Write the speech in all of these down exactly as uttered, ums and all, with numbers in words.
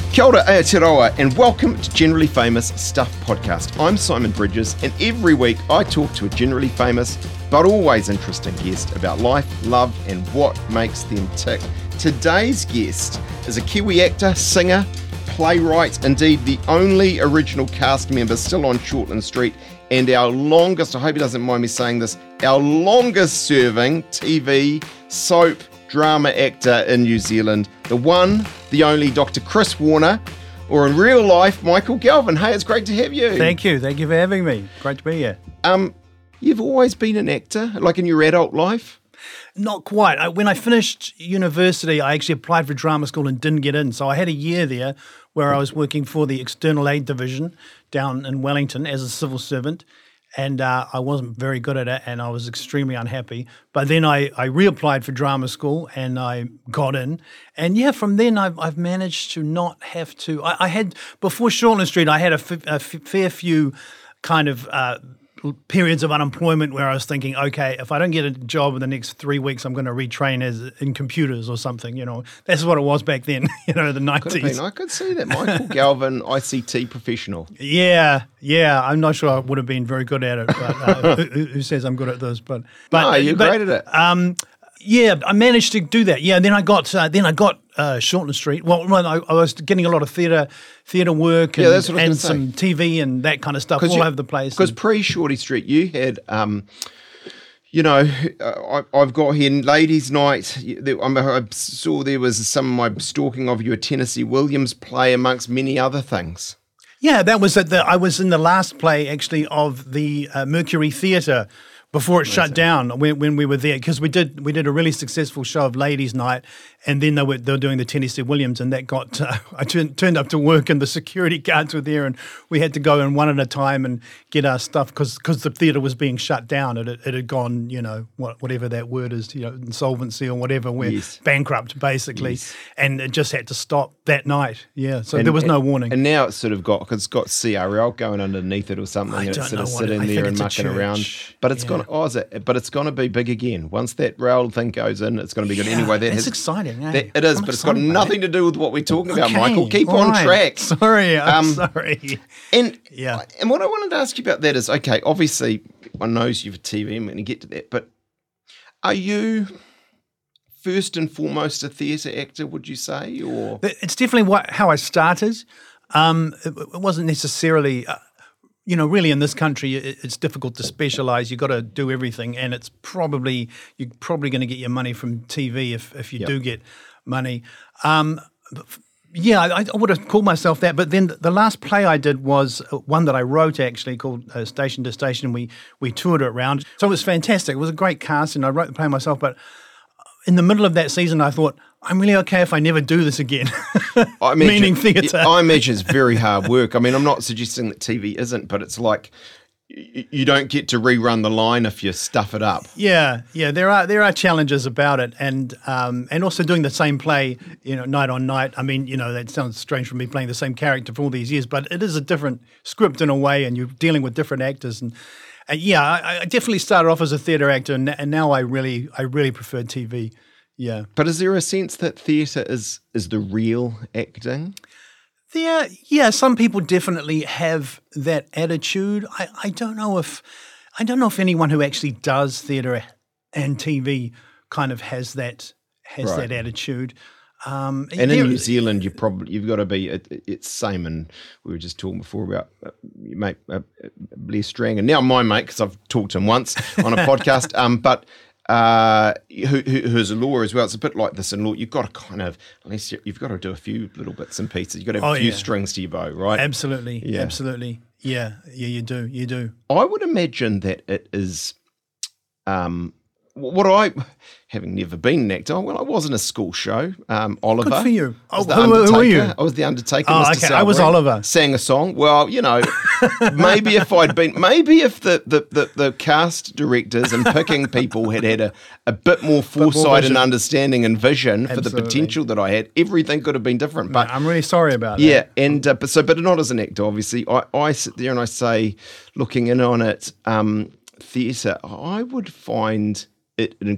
Kia ora, Aotearoa, and welcome to Generally Famous Stuff Podcast. I'm Simon Bridges, and every week I talk to a generally famous but always interesting guest about life, love, and what makes them tick. Today's guest is a Kiwi actor, singer, playwright, indeed the only original cast member still on Shortland Street, and our longest, I hope he doesn't mind me saying this, our longest serving T V, soap, drama actor in New Zealand, the one, the only Doctor Chris Warner, or in real life, Michael Galvin. Hey, it's great to have you. Thank you. Thank you for having me. Great to be here. Um, you've always been an actor, like in your adult life? Not quite. I, when I finished university, I actually applied for drama school and didn't get in. So I had a year there where I was working for the External Aid Division down in Wellington as a civil servant. And uh, I wasn't very good at it, and I was extremely unhappy. But then I, I reapplied for drama school, and I got in. And yeah, from then I've I've managed to not have to. I, I had before Shortland Street, I had a, f- a f- fair few kind of uh, periods of unemployment where I was thinking, okay, if I don't get a job in the next three weeks, I'm going to retrain as in computers or something. You know, that's what it was back then. You know, the nineties. I could see that. Michael Galvin, I C T professional. Yeah, yeah. I'm not sure I would have been very good at it. But uh, who, who says I'm good at this? But but no, you're but, great at it. Um, yeah, I managed to do that. Yeah, and then I got uh, then I got uh, Shortland Street. Well, well I, I was getting a lot of theatre theatre work and, yeah, that's what I was and say. some T V and that kind of stuff all you, over the place. Because pre-Shorty Street, you had, um, you know, uh, I, I've got here Ladies' Night. There, I saw there was some of my stalking of you, a Tennessee Williams play amongst many other things. Yeah, that was at the. I was in the last play actually of the uh, Mercury Theatre before it Amazing. shut down when, when we were there, because we did we did a really successful show of Ladies' Night, and then they were they were doing the Tennessee Williams, and that got uh, I turned turned up to work, and the security guards were there, and we had to go in one at a time and get our stuff because because the theatre was being shut down. It it had gone, you know, what, whatever that word is, you know, insolvency or whatever, we're yes. bankrupt basically, yes. and it just had to stop that night. Yeah, so and, there was no and, warning. And now it's sort of got, cause it's got C R L going underneath it or something, I and don't it's sort know of what sitting it, there and mucking around. But it's yeah. gone. Oh, is it? But it's going to be big again once that rail thing goes in. It's going to be good yeah, anyway. That it's has, exciting. Eh? That, it is, I'm but it's got excited, nothing mate. to do with what we're talking about, Okay, Michael. Keep all on right. track. Sorry, I'm Um, sorry. And yeah, and what I wanted to ask you about that is, okay, obviously one knows you've a T V. I'm going to get to that, but are you first and foremost a theatre actor? Would you say, or it's definitely what how I started. Um, it, it wasn't necessarily. Uh, You know, really, in this country, it's difficult to specialise. You've got to do everything, and it's probably you're probably going to get your money from T V if if you yep. do get money. Um, yeah, I, I would have called myself that. But then the last play I did was one that I wrote actually called uh, Station to Station. We we toured it around, so it was fantastic. It was a great cast, and I wrote the play myself. But in the middle of that season, I thought, I'm really okay if I never do this again. I imagine, Meaning theatre. I imagine it's very hard work. I mean, I'm not suggesting that T V isn't, but it's like you, you don't get to rerun the line if you stuff it up. Yeah, yeah, there are there are challenges about it, and um, and also doing the same play, you know, night on night. I mean, you know, that sounds strange for me playing the same character for all these years, but it is a different script in a way, and you're dealing with different actors. And uh, yeah, I, I definitely started off as a theatre actor, and, and now I really I really prefer T V. Yeah. But is there a sense that theatre is is the real acting? There, yeah, some people definitely have that attitude. I, I don't know if I don't know if anyone who actually does theatre and T V kind of has that has Right. that attitude. Um, And there- in New Zealand, you probably you've got to be. It, it's same, and we were just talking before about uh, your mate uh, Blair Strang, and now my mate because I've talked to him once on a podcast. Um, but. Uh, who, who, who's a lawyer as well. It's a bit like this in law. You've got to kind of, unless you, you've got to do a few little bits and pieces. You've got to have Oh, a few yeah. strings to your bow, right? Absolutely, Yeah. absolutely. Yeah, yeah, you do, you do. I would imagine that it is, um, what I, having never been an actor, well, I was in a school show, um, Oliver. Good for you. I was Oh, the who- who were Undertaker. you? I was the Undertaker, Oh, Mister okay, I was Salbury. Oliver. Sang a song. Well, you know, maybe if I'd been, maybe if the, the, the, the cast directors and picking people had had a, a bit more foresight vision. and understanding and vision for the Absolutely. potential that I had, everything could have been different. But I'm really sorry about yeah, that. and uh, but so, but not as an actor, obviously. I, I sit there and I say, looking in on it, um, theatre, I would find it an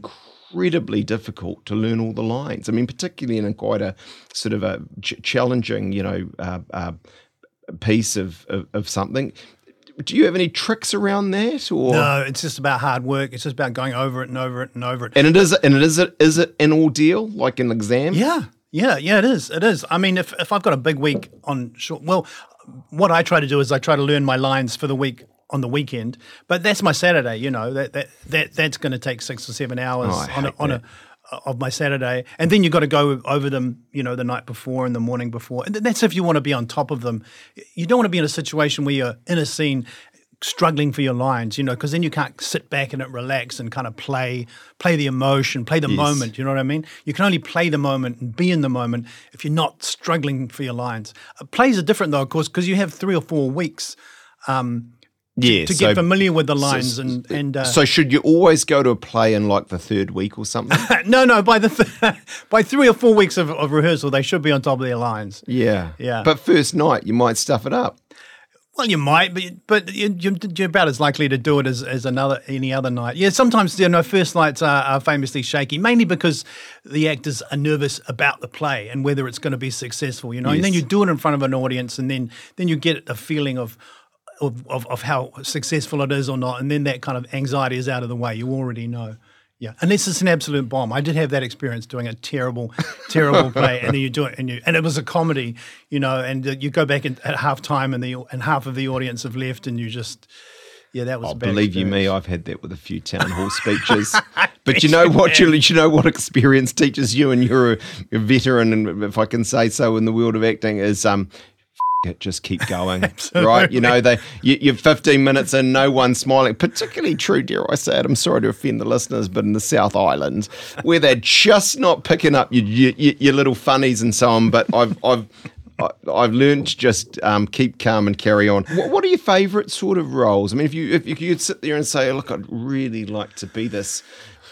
incredibly difficult to learn all the lines. I mean, particularly in a quite a sort of a ch- challenging, you know, uh, uh, piece of, of of something. Do you have any tricks around that, or No, it's just about hard work. It's just about going over it and over it and over it. and it is and it is it is it an ordeal like an exam? Yeah, yeah, yeah. It is. It is. I mean, if if I've got a big week on short, well, what I try to do is I try to learn my lines for the week on the weekend. But that's my Saturday. You know, that that, that that's going to take six or seven hours Oh, I on a, hate on that. a of my Saturday, and then you've got to go over them, you know, the night before and the morning before. And that's if you want to be on top of them. You don't want to be in a situation where you're in a scene struggling for your lines, you know, because then you can't sit back and relax and kind of play play the emotion, play the Yes. moment, you know what I mean? You can only play the moment and be in the moment if you're not struggling for your lines. Uh, plays are different though, of course, because you have three or four weeks um, Yeah, to so- get familiar with the so- lines and and uh, So should you always go to a play in like the third week or something? no, no, by the th- by three or four weeks of, of rehearsal, they should be on top of their lines. Yeah, Yeah. But first night you might stuff it up. Well, you might, but but you- you- you're about as likely to do it as, as another any other night. Yeah, sometimes you know first nights are, are famously shaky, mainly because the actors are nervous about the play and whether it's going to be successful. You know, and then Yes. you do it in front of an audience, and then then you get a feeling of. Of, of of how successful it is or not, and then that kind of anxiety is out of the way. You already know. Yeah, unless it's an absolute bomb. I did have that experience doing a terrible, terrible play, and then you do it, and you and it was a comedy, you know, and uh, you go back in, at half time, and the and half of the audience have left, and you just, yeah, that was. Oh, a bad believe you me, experience. I've had that with a few town hall speeches. But you know what? You, you know what experience teaches you, and you're a, a veteran, and if I can say so, in the world of acting, is um. It, just keep going, right? You know, they you, you're fifteen minutes in, no one's smiling. Particularly true, dare I say it, I'm sorry to offend the listeners, but in the South Island, where they're just not picking up your your, your little funnies and so on. But I've I've I- I've learned to just um, keep calm and carry on. What, what are your favourite sort of roles? I mean, if you if you could sit there and say, look, I'd really like to be this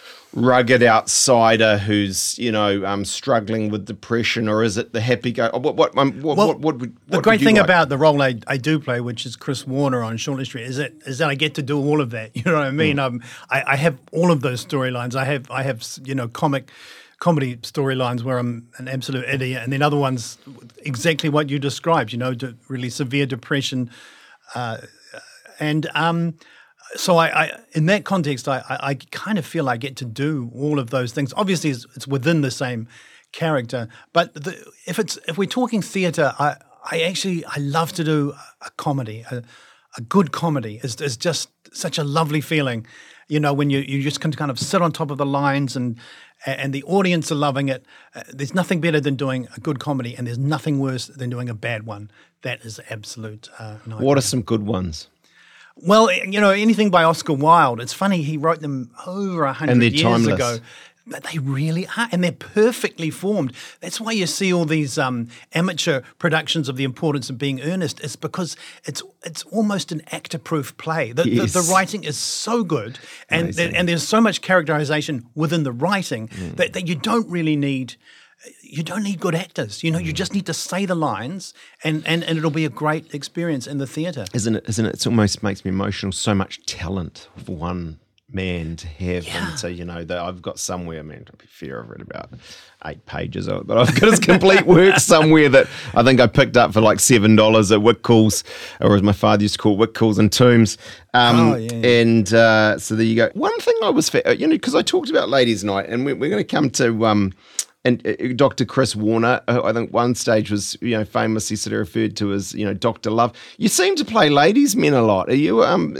rugged outsider who's, you know, um, struggling with depression, or is it the happy go? What what um, what, Well, what, what would The what great would you thing like? about the role I, I do play, which is Chris Warner on Shortland Street, is that is that I get to do all of that. You know what I mean? Mm. Um, I, I have all of those storylines. I have I have you know comic comedy storylines where I'm an absolute idiot, and then other ones exactly what you described. You know, de- really severe depression, uh, and um, so I, I in that context, I, I, I kind of feel I get to do all of those things. Obviously, it's, it's within the same character, but the, if it's if we're talking theatre, I I actually I love to do a comedy. A, a good comedy is is just such a lovely feeling, you know, when you you just can kind of sit on top of the lines and and the audience are loving it. Uh, there's nothing better than doing a good comedy, and there's nothing worse than doing a bad one. That is absolute uh, nightmare. What are some good ones? Well, you know, anything by Oscar Wilde. It's funny, he wrote them over a And hundred they're years timeless. ago. But they really are, and they're perfectly formed. That's why you see all these um, amateur productions of The Importance of Being Earnest. It's because it's it's almost an actor-proof play. The, Yes. the, the writing is so good, and Amazing. and there's so much characterization within the writing that, that you don't really need. You don't need good actors. You know, you just need to say the lines, and, and, and it'll be a great experience in the theatre. Isn't it? Isn't it? It almost makes me emotional. So much talent for one man to have, Yeah. and so you know that I've got somewhere. I mean, to be fair, I've read about eight pages of it, but I've got his complete work somewhere that I think I picked up for like seven dollars at Wickles, or as my father used to call it, Wickles and Tombs. Um, Oh, yeah. And uh, so there you go. One thing I was, fa- you know, because I talked about Ladies' Night, and we're, we're going to come to. Um, And uh, Doctor Chris Warner, who I think one stage was, you know, famously sort of referred to as, you know, Doctor Love. You seem to play ladies' men a lot. Are you? Um,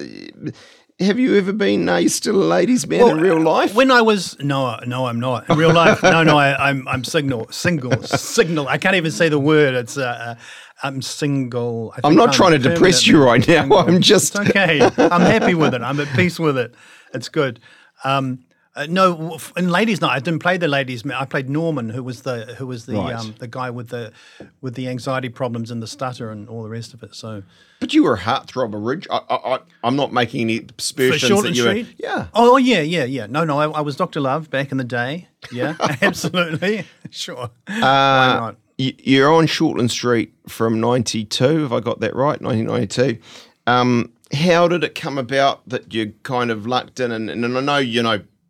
have you ever been? Are you still a ladies' man in real life? When I was no, no, I'm not in real life. No, no, I, I'm I'm signal, single, signal. I can't even say the word. It's uh, uh, I'm single. I I'm think not trying to depress you right now. single. I'm just It's okay. I'm happy with it. I'm at peace with it. It's good. Um, uh, no, f- in Ladies' Night, I didn't play the ladies' man. I played Norman, who was the who was the Right. um, the guy with the with the anxiety problems and the stutter and all the rest of it. So But you were a heartthrob originally. I, I, I, I'm not making any for aspersions Shortland that you were. Street, Yeah. Oh yeah, yeah, yeah. No, no, I, I was Doctor Love back in the day. Yeah, absolutely, sure. Why Uh, not? y- you're on Shortland Street from ninety-two, if I got that right, nineteen ninety-two. Um, how did it come about that you kind of lucked in? And, and I know, you know,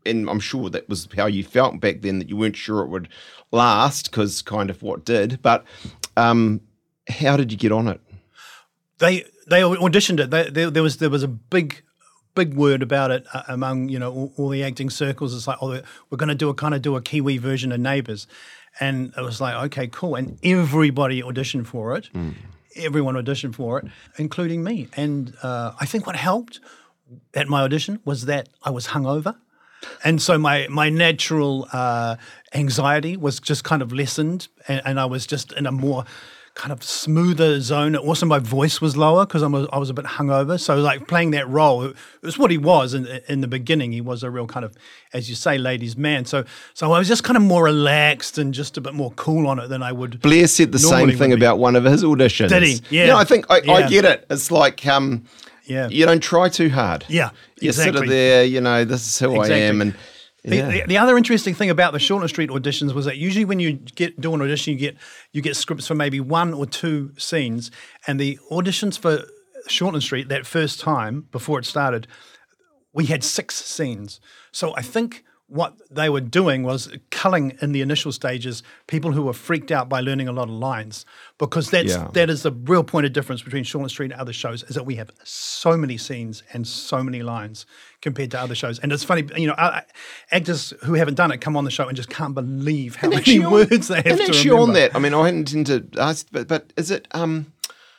and I'm sure that was how you felt back then, that you weren't sure it would last, because kind of what did. But um, how did you get on it? They they auditioned it. They, they, there was there was a big big word about it uh, among, you know, all, all the acting circles. It's like, oh, we're going to do a kind of do a Kiwi version of Neighbours, and it was like, okay, cool. And everybody auditioned for it. Mm. Everyone auditioned for it, including me. And uh, I think what helped at my audition was that I was hungover. And so my my natural uh, anxiety was just kind of lessened, and, and I was just in a more kind of smoother zone. Also, my voice was lower because I was I was a bit hungover. So, like, playing that role, it was what he was in, in the beginning. He was a real kind of, as you say, ladies' man. So, so I was just kind of more relaxed and just a bit more cool on it than I would. Blair said the same thing about one of his auditions. Did he? Yeah. You know, I think I, yeah. I get it. It's like, um, yeah, you don't try too hard. Yeah, you're exactly. sort of there. You know, this is who exactly. I am, and. Yeah. The, the, the other interesting thing about the Shortland Street auditions was that usually when you get do an audition, you get you get scripts for maybe one or two scenes, and the auditions for Shortland Street that first time before it started, we had six scenes. So I think what they were doing was culling in the initial stages people who were freaked out by learning a lot of lines, because that's yeah. that is the real point of difference between Shortland Street and other shows, is that we have so many scenes and so many lines compared to other shows. And it's funny, you know, actors who haven't done it come on the show and just can't believe how and many on, words they have and to actually remember. on that, I mean, I hadn't intended to ask, but, but is it, um,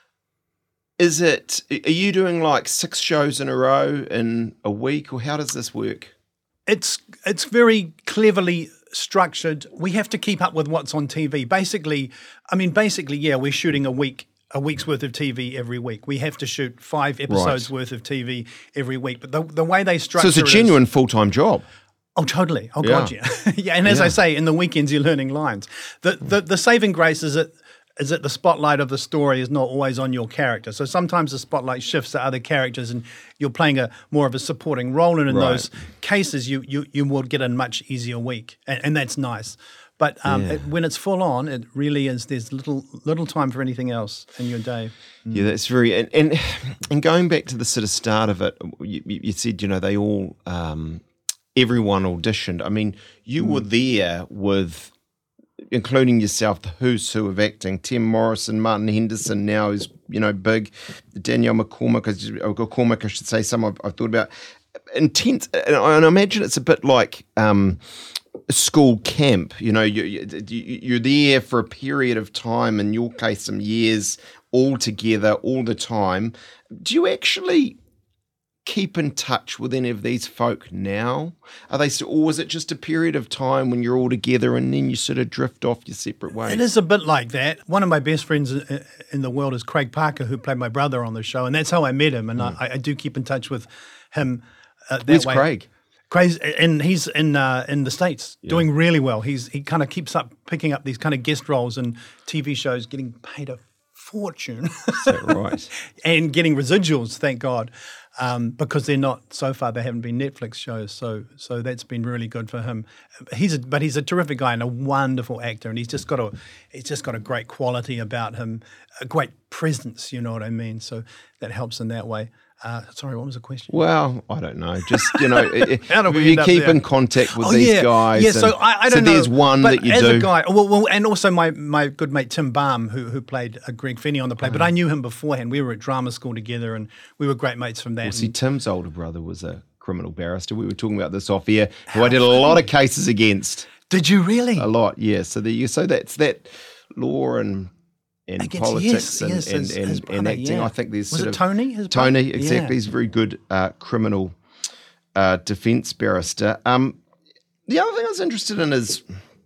is it, are you doing like six shows in a row in a week, or how does this work? It's it's very cleverly structured. We have to keep up with what's on T V. Basically, I mean, basically, yeah, we're shooting a week, a week's worth of T V every week. We have to shoot five episodes right. worth of T V every week. But the the way they structure, so it's a genuine full time job. Oh, totally. Oh, yeah. God, yeah. yeah. And as yeah. I say, in the weekends, you're learning lines. The the, the saving grace is that is that the spotlight of the story is not always on your character. So sometimes the spotlight shifts to other characters, and you're playing a more of a supporting role. And in right. those cases, you you you will get a much easier week, and, and that's nice. But um, yeah. it, when it's full on, it really is. There's little little time for anything else in your day. Mm. Yeah, that's very. And, and and going back to the sort of start of it, you, you said, you know, they all, um, everyone auditioned. I mean, you mm. were there with, including yourself, the who's who of acting: Tim Morrison, Martin Henderson, now is, you know, big, Danielle McCormick, or McCormick, I should say, some I've, I've thought about. Intense, and I, and I imagine it's a bit like um, school camp. You know, you, you, you're there for a period of time, in your case, some years, all together, all the time. Do you actually keep in touch with any of these folk now? Are they still, or is it just a period of time when you're all together and then you sort of drift off your separate ways? It is a bit like that. One of my best friends in the world is Craig Parker, who played my brother on the show, and that's how I met him. And mm. I, I do keep in touch with him. Uh, that Where's way. Craig? Craig's, and he's in uh, in the States, yeah. doing really well. He's he kind of keeps up picking up these kind of guest roles in T V shows, getting paid a fortune. Is that right? And getting residuals, thank God, um, because they're not, so far they haven't been Netflix shows. So so that's been really good for him. He's a, but he's a terrific guy and a wonderful actor, and he's just got a he's just got a great quality about him, a great presence. You know what I mean? So that helps in that way. Uh, sorry, what was the question? Well, I don't know. Just, you know, How do we you end up keep there? in contact with Oh, these yeah. guys. Yeah, so and, I, I don't so know. there's one but that you as do. a guy, well, well, and also my, my good mate Tim Baum, who who played uh, Greg Finney on the play, Oh. but I knew him beforehand. We were at drama school together, and we were great mates from that. Well, see, and, Tim's older brother was a criminal barrister. We were talking about this off air, who I did a lot of cases against. Did you really? A lot, yeah. So the, so that's that law and and guess, politics yes, and, yes, and, his- and, his and brother, acting. yeah. I think there's Was sort it of Tony? His brother? Tony, exactly. Yeah. He's a very good uh, criminal uh, defence barrister. Um, the other thing I was interested in is,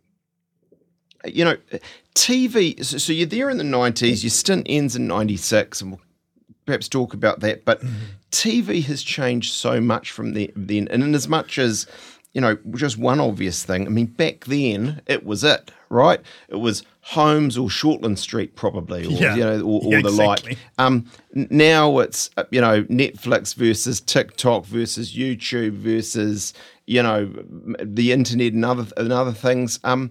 you know, T V. So, so you're there in the nineties. Your stint ends in ninety-six, and we'll perhaps talk about that. But mm-hmm. T V has changed so much from the, then, and in as much as, you know, just one obvious thing. I mean, back then it was it, right? It was Holmes or Shortland Street, probably, or Yeah. you know, or, or Yeah, the exactly. like. Um, n- now it's uh, you know, Netflix versus TikTok versus YouTube versus, you know, the internet and other and other things. Um,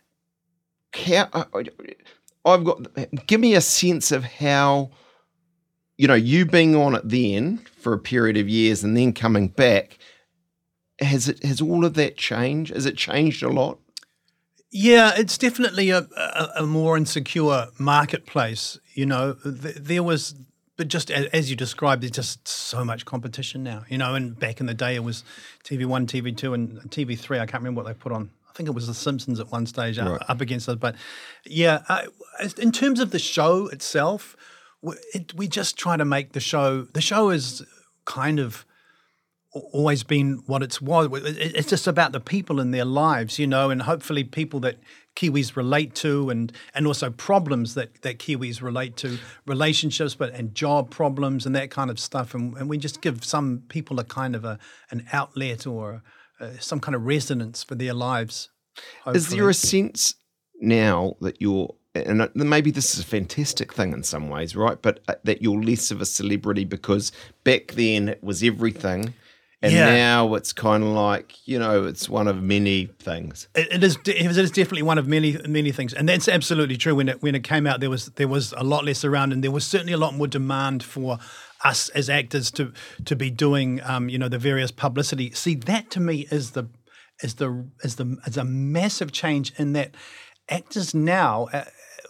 how I've got. Give me a sense of how, you know, you being on it then for a period of years and then coming back. has it has all of that changed? Has it changed a lot? Yeah, it's definitely a, a, a more insecure marketplace. You know, Th- there was, but just as, as you described, there's just so much competition now. You know, and back in the day, it was T V one, T V two, and T V three. I can't remember what they put on. I think it was The Simpsons at one stage right. up, up against us. But yeah, uh, in terms of the show itself, we, it, we just try to make the show. The show is kind of always been what it's was. It's just about the people in their lives, you know, and hopefully people that Kiwis relate to, and and also problems that, that Kiwis relate to, relationships, but and job problems and that kind of stuff. And, and we just give some people a kind of a an outlet or uh, some kind of resonance for their lives. Hopefully. Is there a sense now that you're, and maybe this is a fantastic thing in some ways, right? But that you're less of a celebrity because back then it was everything. And yeah. now it's kind of like, you know, it's one of many things. It, it is. It is definitely one of many, many things, and that's absolutely true. When it when it came out, there was there was a lot less around, and there was certainly a lot more demand for us as actors to to be doing, um, you know, the various publicity. See, that to me is the is the is the is a massive change in that actors now Uh,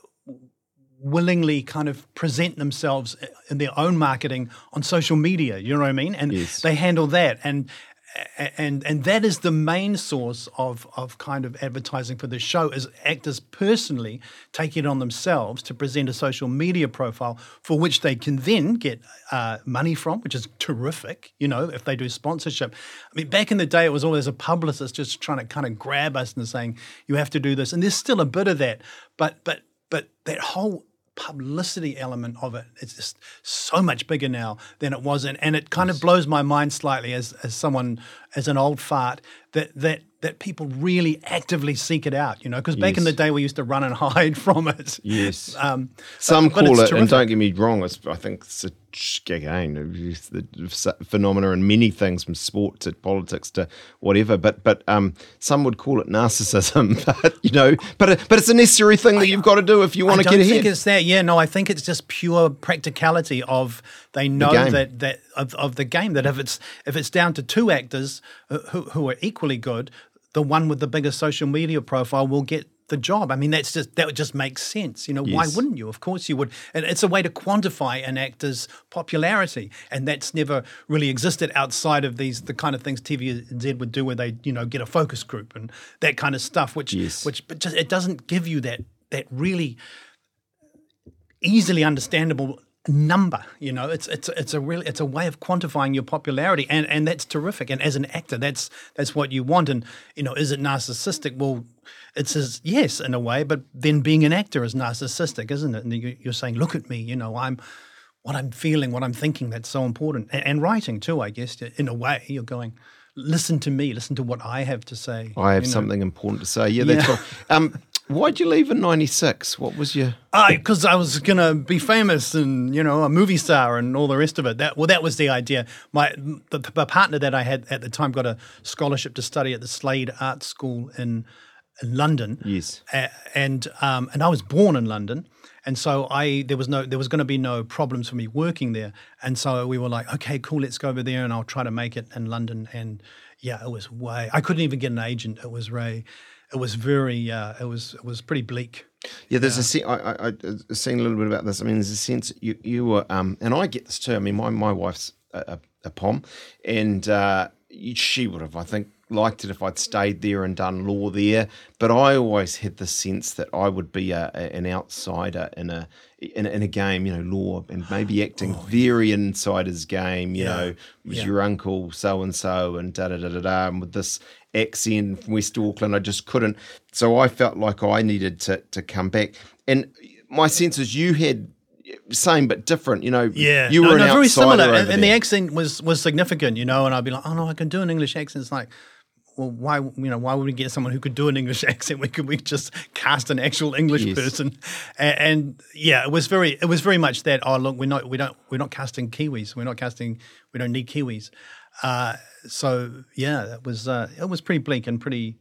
willingly kind of present themselves in their own marketing on social media, you know what I mean? And yes. they handle that. And and and that is the main source of, of kind of advertising for the show, is actors personally taking it on themselves to present a social media profile for which they can then get uh, money from, which is terrific, you know, if they do sponsorship. I mean, back in the day, it was always a publicist just trying to kind of grab us and saying, you have to do this. And there's still a bit of that. But but but that whole publicity element of it, it's just so much bigger now than it was, and, and it kind of blows my mind slightly as as someone as an old fart that that that people really actively seek it out, you know, because back yes. in the day we used to run and hide from it. Yes. Um, Some but, call but it, terrific. and don't get me wrong, it's, I think it's a, again, the phenomena in many things from sport to politics to whatever, but but um, some would call it narcissism, but, you know, but but it's a necessary thing that I, you've got to do if you want to get ahead. I don't think it's that. Yeah, no, I think it's just pure practicality of they know the that that of, of the game, that if it's if it's down to two actors who who are equally good, the one with the biggest social media profile will get the job. I mean, that's just that would just make sense. You know, yes. why wouldn't you? Of course you would. And it's a way to quantify an actor's popularity, and that's never really existed outside of these the kind of things T V Z would do, where they you know get a focus group and that kind of stuff. Which yes. which but just it doesn't give you that that really easily understandable number. You know, it's it's it's a really it's a way of quantifying your popularity, and and that's terrific. And as an actor, that's that's what you want. And you know, is it narcissistic? Well, it says yes in a way, but then being an actor is narcissistic, isn't it? And you're saying, look at me, you know, I'm what I'm feeling, what I'm thinking. That's so important. And, and writing too, I guess. In a way, you're going, listen to me, listen to what I have to say. I have you know. something important to say. Yeah, that's Yeah. right. Um, why'd you leave in ninety-six? What was your... Because I, I was going to be famous and, you know, a movie star and all the rest of it. That Well, that was the idea. My the, the partner that I had at the time got a scholarship to study at the Slade Art School in, in London. Yes. A, and um, and I was born in London. And so I there was no there was going to be no problems for me working there. And so we were like, okay, cool, let's go over there and I'll try to make it in London. And yeah, it was way... I couldn't even get an agent. It was Ray... It was very, uh, it was it was pretty bleak. Yeah, there's yeah. a se- I, I, I've seen a little bit about this. I mean, there's a sense you you were, um, and I get this too. I mean, my, my wife's a, a, a pom, and uh, she would have, I think, liked it if I'd stayed there and done law there. But I always had the sense that I would be a, a, an outsider in a, in a in a game, you know, law and maybe acting oh, very yeah. insider's game. You yeah. know, was yeah. your uncle so and so and da da da da da, and with this accent from West Auckland, I just couldn't. So I felt like I needed to to come back. And my sense is you had same but different, you know. Yeah, you were no, an no, outsider very similar, over and, and the there. accent was was significant, you know. And I'd be like, oh no, I can do an English accent. It's like, well, why, you know, why would we get someone who could do an English accent? We could we just cast an actual English Yes. person, and, and yeah, it was very it was very much that. Oh look, we're not we don't we're not casting Kiwis. We're not casting. We don't need Kiwis. Uh, so yeah, that was uh, it was pretty bleak and pretty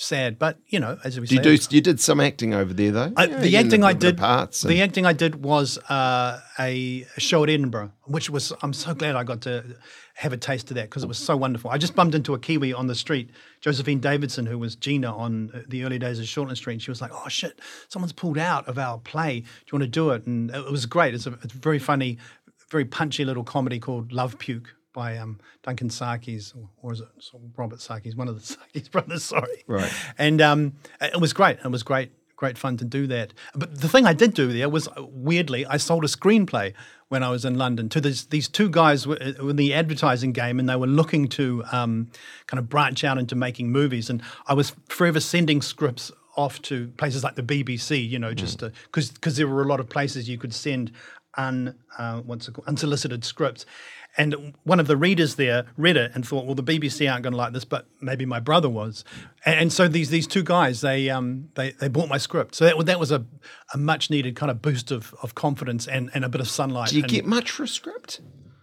sad. But you know, as we Do say, you do? You did some acting over there, though. I, Yeah, the you acting the, I the did, parts and- the acting I did was uh, a show at Edinburgh, which was I'm so glad I got to have a taste of that because it was so wonderful. I just bumped into a Kiwi on the street, Josephine Davidson, who was Gina on the early days of Shortland Street. And she was like, "Oh shit, someone's pulled out of our play. Do you want to do it?" And it was great. It's a, it's a very funny, very punchy little comedy called Love Puke by um, Duncan Sarkis, or, or is it Robert Sarkis, one of the Sarkis brothers, sorry. Right. And um, it was great. It was great, great fun to do that. But the thing I did do there was, uh, weirdly, I sold a screenplay when I was in London to this, these two guys were in the advertising game, and they were looking to um, kind of branch out into making movies. And I was forever sending scripts off to places like the B B C, you know, just because mm. because there were a lot of places you could send un, uh, what's it called, unsolicited scripts. And one of the readers there read it and thought, well, the B B C aren't going to like this, but maybe my brother was. And, and so these these two guys, they um they, they bought my script. So that, that was a, a much needed kind of boost of, of confidence and, and a bit of sunlight. Do you and, get much for a script?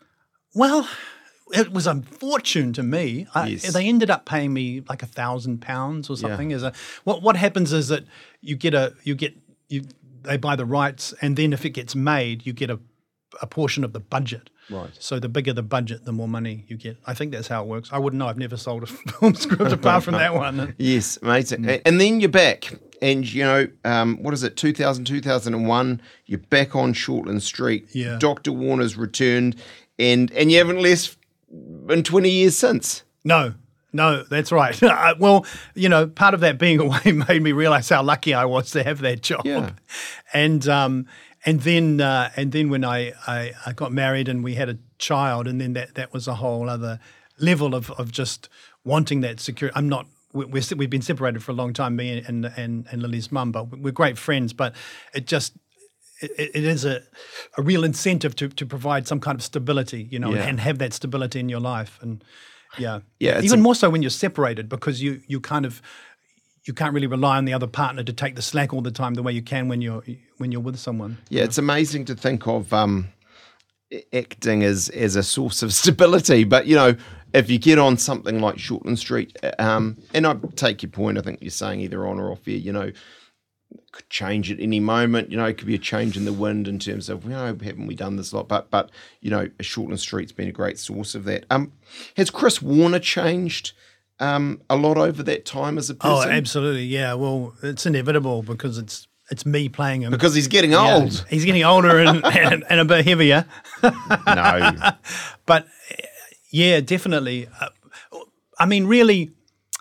Well, it was a fortune to me. Yes. I, they ended up paying me like a thousand pounds or something. Yeah. As a what what happens is that you get a you get you they buy the rights, and then if it gets made, you get a a portion of the budget. Right. So the bigger the budget, the more money you get. I think that's how it works. I wouldn't know. I've never sold a film script apart from that one. Yes, amazing. Mm. And then you're back. And, you know, um, what is it, two thousand, two thousand one, you're back on Shortland Street. Yeah. Doctor Warner's returned, and, and you haven't left in twenty years since. No. No, that's right. Well, you know, part of that being away made me realise how lucky I was to have that job. Yeah. And um, and then uh, and then when I, I, I got married and we had a child, and then that, that was a whole other level of, of just wanting that security. I'm not. We're, we've been separated for a long time, me and and, and Lily's mum, but we're great friends. But it just it, it is a a real incentive to to provide some kind of stability, you know, yeah. and, and have that stability in your life. And yeah, yeah, even a, more so when you're separated, because you you kind of you can't really rely on the other partner to take the slack all the time the way you can when you're when you're with someone. Yeah, it's amazing to think of um, acting as as a source of stability, but you know, if you get on something like Shortland Street, um, and I take your point, I think you're saying either on or off here, you know, it could change at any moment. You know, it could be a change in the wind in terms of, you know, haven't we done this a lot? But but you know, Shortland Street's been a great source of that. Um, has Chris Warner changed um a lot over that time as a person? Oh, absolutely, yeah. Well, it's inevitable because it's it's me playing him. Because he's getting old. Yeah, he's getting older and, and, and a bit heavier. No. But yeah, definitely. Uh, I mean, really,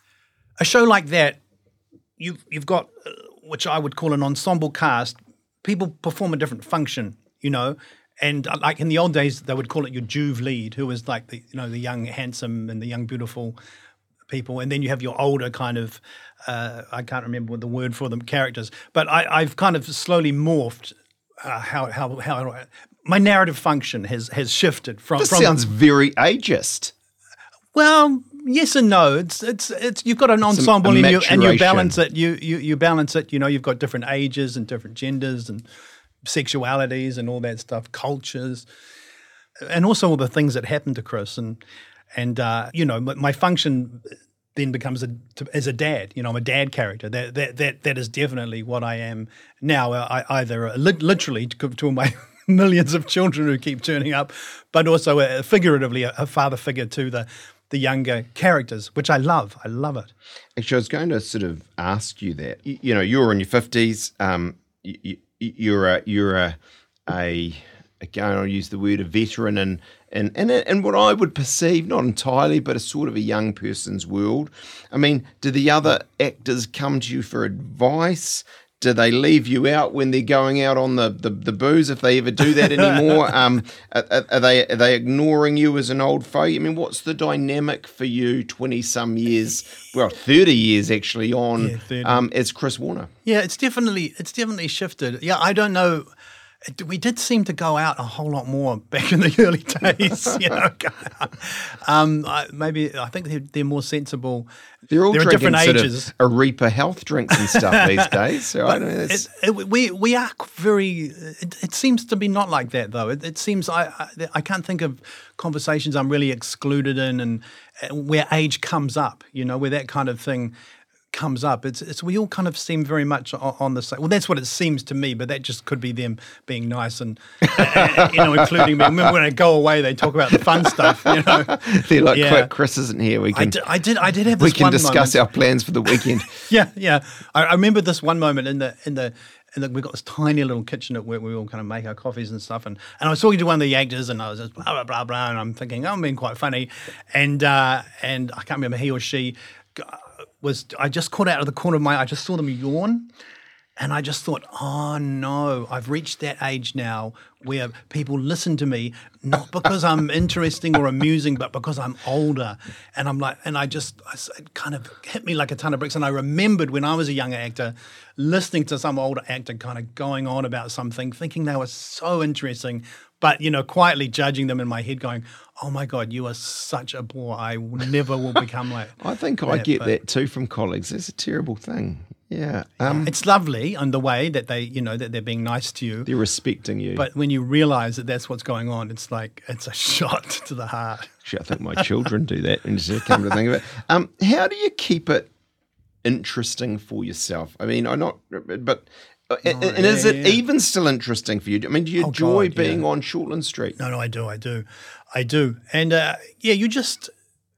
a show like that, you've, you've got, uh, which I would call an ensemble cast, people perform a different function, you know, and uh, like in the old days, they would call it your Juve lead, who was like the, you know, the young, handsome and the young, beautiful people, and then you have your older kind of, uh, I can't remember what the word for them, characters. But I, I've kind of slowly morphed uh, how how how my narrative function has has shifted from. This from, sounds very ageist. Well, yes and no. It's it's it's you've got an ensemble and you and you balance it. You you you balance it. You know, you've got different ages and different genders and sexualities and all that stuff, cultures, and also all the things that happen to Chris and. And, uh, you know, my, my function then becomes a, to, as a dad. You know, I'm a dad character. That that that, that is definitely what I am now. I either li- literally to, to my millions of children who keep turning up, but also uh, figuratively a, a father figure to the, the younger characters, which I love. I love it. Actually, I was going to sort of ask you that. You, you know, you're in your fifties. Um, you, you, you're a, you're a, a again, I'll use the word a veteran and and and and what I would perceive, not entirely, but a sort of a young person's world. I mean, do the other actors come to you for advice? Do they leave you out when they're going out on the, the, the booze, if they ever do that anymore? um, are, are they are they ignoring you as an old foe? I mean, what's the dynamic for you twenty some years, well, thirty years actually on yeah, thirty um, as Chris Warner? Yeah, it's definitely it's definitely shifted. Yeah, I don't know. We did seem to go out a whole lot more back in the early days, you know. um, I, maybe I think they're, they're more sensible. They're all they're drinking different sort ages. of Arepa health drinks and stuff these days. So I don't know. It, it, we we are very. It, it seems to be not like that though. It, it seems I, I I can't think of conversations I'm really excluded in, and where age comes up. You know, where that kind of thing comes up. It's it's we all kind of seem very much on, on the same. Well, that's what it seems to me, but that just could be them being nice and uh, you know, including me. I remember when I go away, they talk about the fun stuff. You know, they're like, yeah. quick, Chris isn't here. We can, I did, I did, I did have this we can one discuss moment. our plans for the weekend. yeah, yeah. I, I remember this one moment in the in the. And we've got this tiny little kitchenette where we all kind of make our coffees and stuff. And, and I was talking to one of the actors, and I was just blah, blah, blah, blah. And I'm thinking, oh, I'm being quite funny. And uh, and I can't remember he or she was, I just caught out of the corner of my eye, I just saw them yawn. And I just thought, oh, no, I've reached that age now where people listen to me, not because I'm interesting or amusing, but because I'm older. And I'm like, and I just, it kind of hit me like a ton of bricks. And I remembered when I was a younger actor, listening to some older actor kind of going on about something, thinking they were so interesting, but, you know, quietly judging them in my head going, oh, my God, you are such a bore. I never will become like I think that, I get but, that too from colleagues. It's a terrible thing. Yeah. Um, it's lovely on the way that they, you know, that they're being nice to you. they're respecting you. But when you realise that that's what's going on, it's like, it's a shot to the heart. Actually, I think my children do that, and just come to think of it. Um, how do you keep it interesting for yourself? I mean, I'm not, but, oh, and, and yeah, is it yeah. even still interesting for you? I mean, do you Oh, enjoy God, being yeah. on Shortland Street? No, no, I do, I do. I do. And, uh, yeah, you just,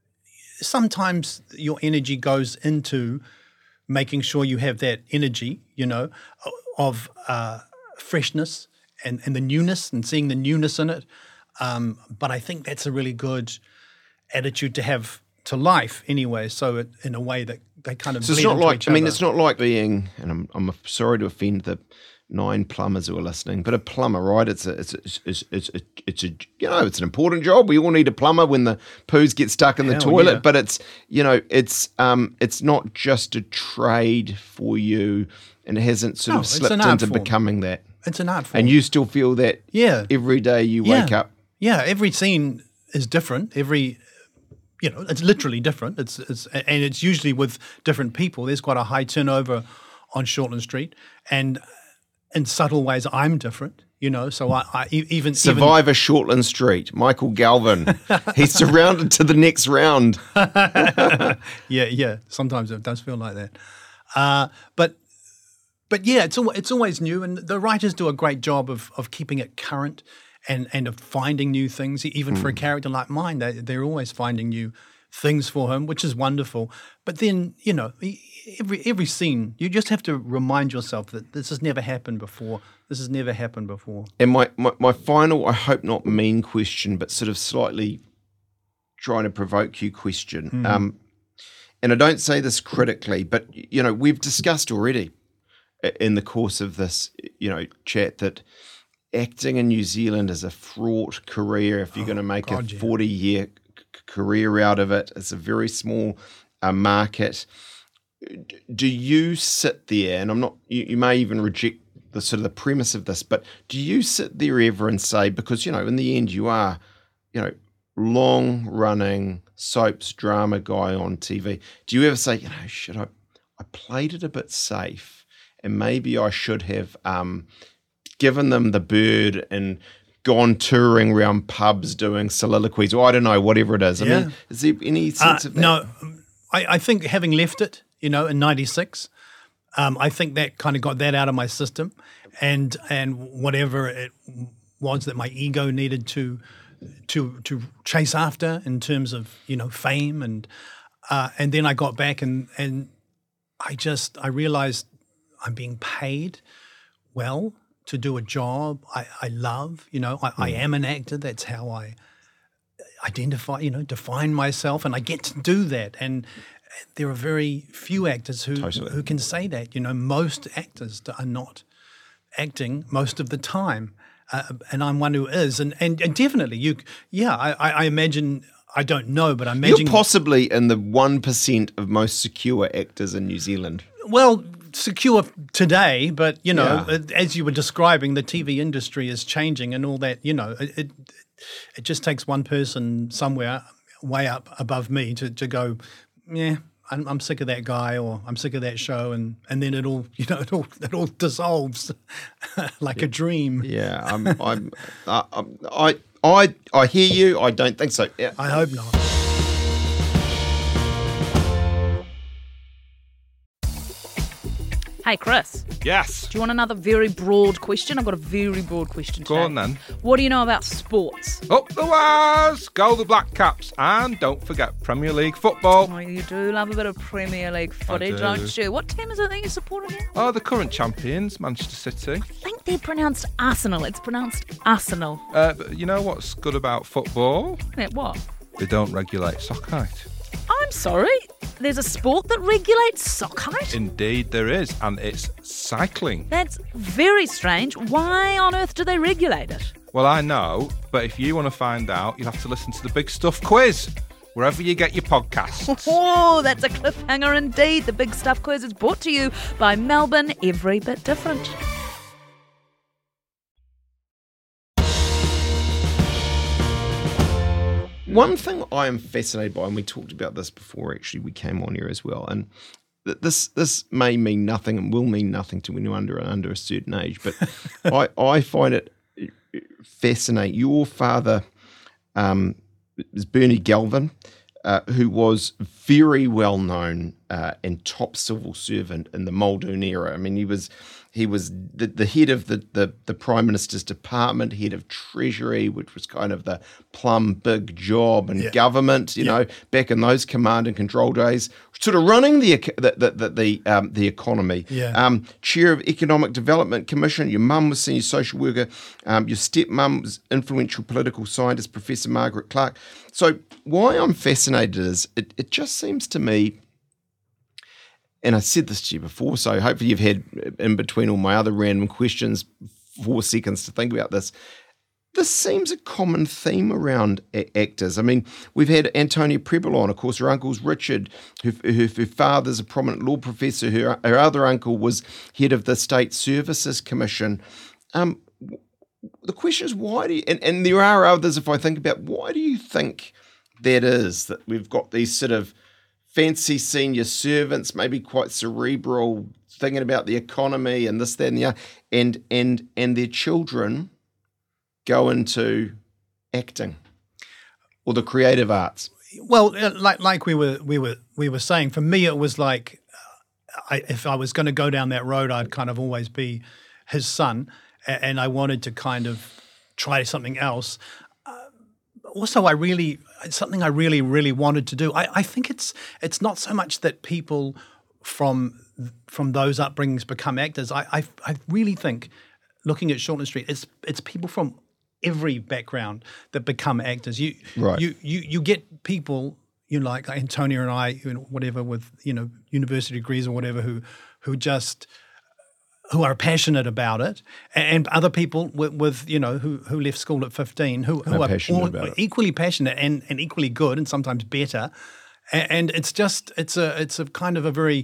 sometimes your energy goes into making sure you have that energy, you know, of uh, freshness and, and the newness and seeing the newness in it. Um, but I think that's a really good attitude to have to life anyway. So it, in a way that they kind of So it's bleed not into like, each I mean, other. it's not like being, and I'm, I'm sorry to offend the nine plumbers who are listening, but a plumber, right? It's a, it's a, it's it's it's a, it's a, you know, it's an important job. We all need a plumber when the poos get stuck in the Hell, toilet. yeah. But it's, you know, it's um, it's not just a trade for you, and it hasn't sort No, of it's slipped an art into form. becoming that. It's an art form. And you still feel that Yeah. every day you yeah. wake up. Yeah, every scene is different. Every, you know, it's literally different. It's it's and it's usually with different people. There's quite a high turnover on Shortland Street, and in subtle ways, I'm different. You know, so I, I e- even Survivor Shortland Street, Michael Galvin. He's surrounded to the next round. even, yeah, yeah. Sometimes it does feel like that, uh, but but yeah, it's al- it's always new, and the writers do a great job of of keeping it current. And, and of finding new things, even for a character like mine, they, they're always finding new things for him, which is wonderful. But then, you know, every every scene, you just have to remind yourself that this has never happened before. This has never happened before. And my, my, my final, I hope not mean question, but sort of slightly trying to provoke you question. Mm. Um, and I don't say this critically, but, you know, we've discussed already in the course of this, you know, chat that acting in New Zealand is a fraught career. If you're oh, going to make God, a forty-year yeah. c- career out of it, it's a very small uh, market. Do you sit there, and I'm not, you, you may even reject the sort of the premise of this, but do you sit there ever and say, because, you know, in the end you are, you know, long-running soaps, drama guy on T V, do you ever say, you know, shit, I, I played it a bit safe, and maybe I should have um, given them the bird and gone touring around pubs doing soliloquies, or I don't know, whatever it is. I yeah. mean, is there any sense uh, of that? No, I, I think having left it, you know, in ninety-six, um, I think that kind of got that out of my system, and and whatever it was that my ego needed to to to chase after in terms of, you know, fame, and uh, and then I got back and and I just I realized I'm being paid well to do a job I, I love. You know, I, mm. I am an actor. That's how I identify, you know, define myself, and I get to do that. And there are very few actors who totally. who can say that. You know, most actors are not acting most of the time, uh, and I'm one who is. And and, and definitely, you, yeah, I, I imagine. I don't know, but I imagine you're possibly in the one percent of most secure actors in New Zealand. Well, secure today, but, you know, Yeah. as you were describing, the T V industry is changing and all that, you know, it it, it just takes one person somewhere way up above me to, to go, yeah, I'm, I'm sick of that guy, or I'm sick of that show, and, and then it all, you know, it all it all dissolves like yeah. a dream. Yeah, I'm, I'm, I, I, I, I hear you. I don't think so. Yeah. I hope not. Hey, Chris, Yes. do you want another very broad question? I've got a very broad question Go today. on then. What do you know about sports? Up the wires, go the Black Caps, and don't forget Premier League football. Oh, you do love a bit of Premier League footy, do. don't you? What team is it that you support again? Oh, the current champions, Manchester City. I think they're pronounced Arsenal. It's pronounced Arsenal. Uh, but you know what's good about football? Yeah, what? They don't regulate sock height. I'm sorry. There's a sport that regulates sock height? Indeed there is, and it's cycling. That's very strange. Why on earth do they regulate it? Well, I know, but if you want to find out, you'll have to listen to the Big Stuff quiz, wherever you get your podcasts. Oh, that's a cliffhanger indeed. The Big Stuff Quiz is brought to you by Melbourne Every Bit Different. One thing I am fascinated by, and we talked about this before actually we came on here as well, and th- this this may mean nothing and will mean nothing to anyone under under a certain age, but I, I find it fascinating. Your father um, is Bernie Galvin, uh, who was very well known uh, and top civil servant in the Muldoon era. I mean, he was he was the, the head of the, the the Prime Minister's department, head of Treasury, which was kind of the plum big job in Yeah. government. You Yeah. know, back in those command and control days, sort of running the ec- the the the, the, um, the economy. Yeah. Um, Chair of Economic Development Commission. Your mum was senior social worker. Um, your stepmum was influential political scientist, Professor Margaret Clark. So why I'm fascinated is it, it just seems to me, and I said this to you before, so hopefully you've had, in between all my other random questions, four seconds to think about this. This seems a common theme around a- actors. I mean, we've had Antonia Prebble on. Of course, her uncle's Richard, her, her, her father's a prominent law professor. Her, her other uncle was head of the State Services Commission. Um, the question is, why do you, and, and there are others, if I think about, why do you think that is, that we've got these sort of fancy senior servants, maybe quite cerebral, thinking about the economy and this, that, and the other, and and and their children go into acting or the creative arts? Well, uh, like like we were we were we were saying, for me it was like, uh, I, if I was going to go down that road, I'd kind of always be his son, a- and I wanted to kind of try something else. Also, I really it's something I really really wanted to do. I, I think it's it's not so much that people from from those upbringings become actors. I I, I really think, looking at Shortland Street, it's it's people from every background that become actors. You Right. you you you get people, you know, like Antonia and I, you know, whatever, with, you know, university degrees or whatever, who who just who are passionate about it, and other people with, with you know, who who left school at fifteen, who, who Are are passionate all- about it. equally passionate and, and equally good, and sometimes better. And, and it's just it's a it's a kind of a very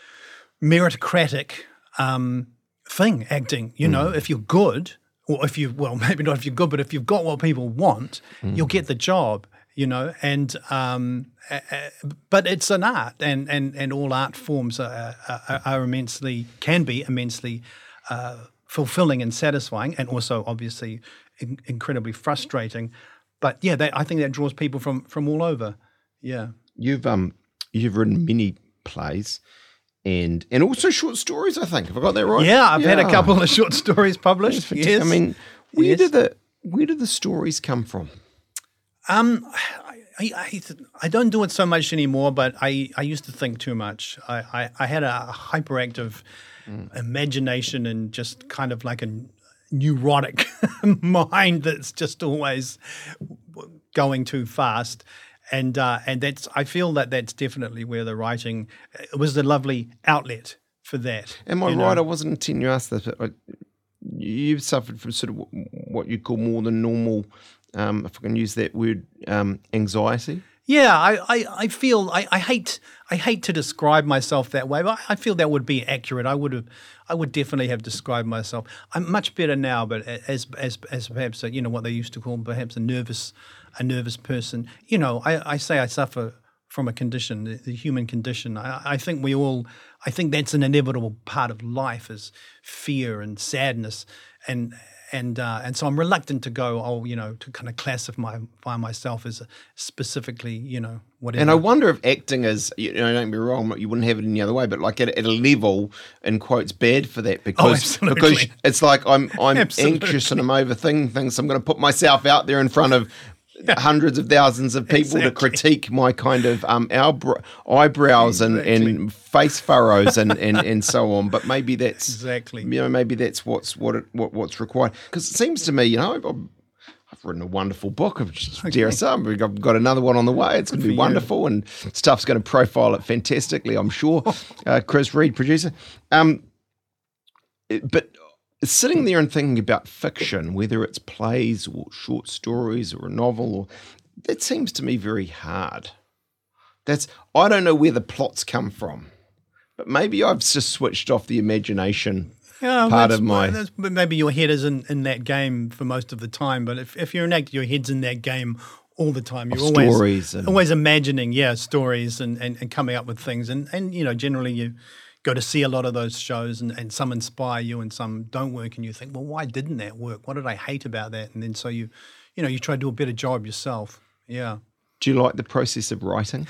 meritocratic um, thing, acting. You know, if you're good, or if you well, maybe not if you're good, but if you've got what people want, you'll get the job. You know, and um, uh, uh, but it's an art, and and, and all art forms are, are, are immensely can be immensely uh, fulfilling and satisfying, and also obviously in, incredibly frustrating. But yeah, that, I think that draws people from from all over. Yeah, You've um you've written many plays and and also short stories, I think. Have I got that right? yeah. I've had a couple of short stories published. Yes. Yes, I mean, where Yes. did the where did the stories come from? Um, I, I, I, I don't do it so much anymore, but I, I used to think too much. I, I, I had a hyperactive imagination and just kind of like a neurotic mind that's just always going too fast. And uh, and that's I feel that that's definitely where the writing, it was a lovely outlet for that. Am I you right? know? I wasn't intending to ask this, but I, you've suffered from sort of what you call more than normal, um, if I can use that word, um, anxiety. Yeah, I, I, I feel I, I hate I hate to describe myself that way, but I feel that would be accurate. I would have I would definitely have described myself. I'm much better now, but as as as perhaps a, you know what they used to call perhaps a nervous a nervous person. You know, I, I say I suffer from a condition, the, the human condition. I, I think we all, I think that's an inevitable part of life is fear and sadness. And and uh, and so I'm reluctant to go, oh, you know, to kind of classify myself as a specifically, you know, whatever. And I wonder if acting is, you know, don't get me wrong, you wouldn't have it any other way, but like at, at a level, in quotes, bad for that because Oh, because absolutely. it's like I'm I'm Absolutely. anxious and I'm overthinking things. So I'm going to put myself out there in front of hundreds of thousands of people to Exactly. critique my kind of um eyebrow, eyebrows and, Exactly. and face furrows and, and, and so on. But maybe that's Exactly. you know maybe that's what's what it, what what's required because it seems to me you know. I've, I've written a wonderful book. I've just dare I say, I've got another one on the way. It's going to be for you. wonderful, and stuff's going to profile it fantastically, I'm sure. Uh, Chris Reed, producer. Um, it- but sitting there and thinking about fiction, whether it's plays or short stories or a novel, or that seems to me very hard. That's I don't know where the plots come from, but maybe I've just switched off the imagination. Yeah, part that's- of my- that's- but maybe your head is in, in that game for most of the time. But if, if you're an actor, your head's in that game all the time. You're Of always stories and- always imagining, yeah, stories and, and, and coming up with things. And and you know, generally you go to see a lot of those shows, and, and some inspire you, and some don't work, and you think, well, why didn't that work? What did I hate about that? And then so you, you know, you try to do a better job yourself. Yeah. Do you like the process of writing?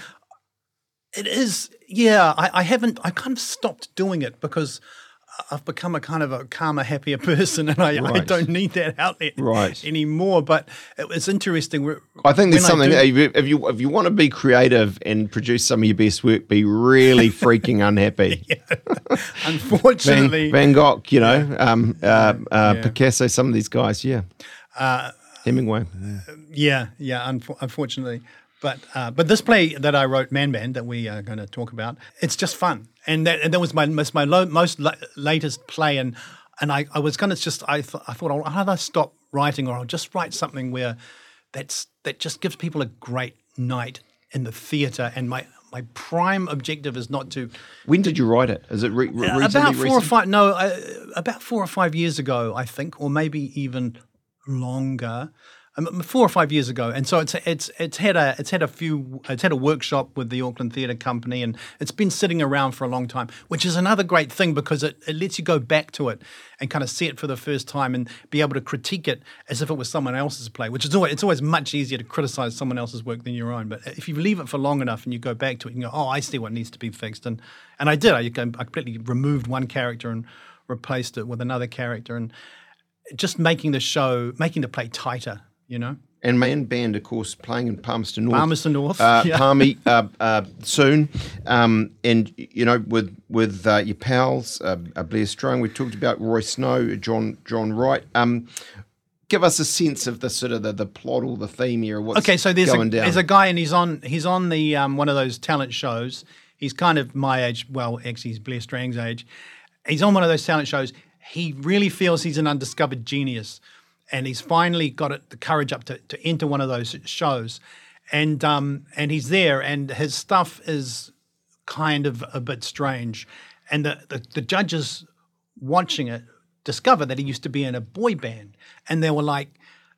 It is, yeah. I, I haven't. I kind of stopped doing it because I've become a kind of a calmer, happier person, and I, I Right. don't need that outlet Right. anymore. But it, it's interesting. we're- I think there's when something do- if you, if you if you want to be creative and produce some of your best work, be really freaking unhappy. Van, unfortunately, Van Gogh, you know, um, uh, uh, Yeah. Picasso, some of these guys, yeah. uh, Hemingway. yeah, yeah. Unf- unfortunately, but uh, but this play that I wrote, Man Band, that we are going to talk about, it's just fun, and that and that was my most my lo- most la- latest play, and and I, I was going to just I th- I thought I'll either stop writing or I'll just write something where that's that just gives people a great night in the theatre, and my. My prime objective is not to When did you write it? Is it re- re- Uh, recently? about four or recent? five. No, uh, about four or five years ago, I think, or maybe even longer. Um, four or five years ago, and so it's it's it's had a it's had a few it's had a workshop with the Auckland Theatre Company, and it's been sitting around for a long time, which is another great thing because it, it lets you go back to it and kind of see it for the first time and be able to critique it as if it was someone else's play, which is always it's always much easier to criticize someone else's work than your own. But if you leave it for long enough and you go back to it, you can go, oh, I see what needs to be fixed, and and I did. I, I completely removed one character and replaced it with another character, and just making the show, making the play tighter. You know, And Man Band, of course, playing in Palmerston North. Palmerston North, Uh, yeah. Palmy, uh, uh, soon. Um, and, you know, with with uh, your pals, uh, uh, Blair Strong, we talked about Roy Snow, John John Wright. Um, give us a sense of the sort of the, the plot or the theme here. What's Okay, so there's a, going down. there's a guy, and he's on he's on the um, one of those talent shows. He's kind of my age. Well, actually, he's Blair Strang's age. He's on one of those talent shows. He really feels he's an undiscovered genius, and he's finally got it, the courage up to, to enter one of those shows, and um, and he's there, and his stuff is kind of a bit strange, and the, the the judges watching it discover that he used to be in a boy band, and they were like,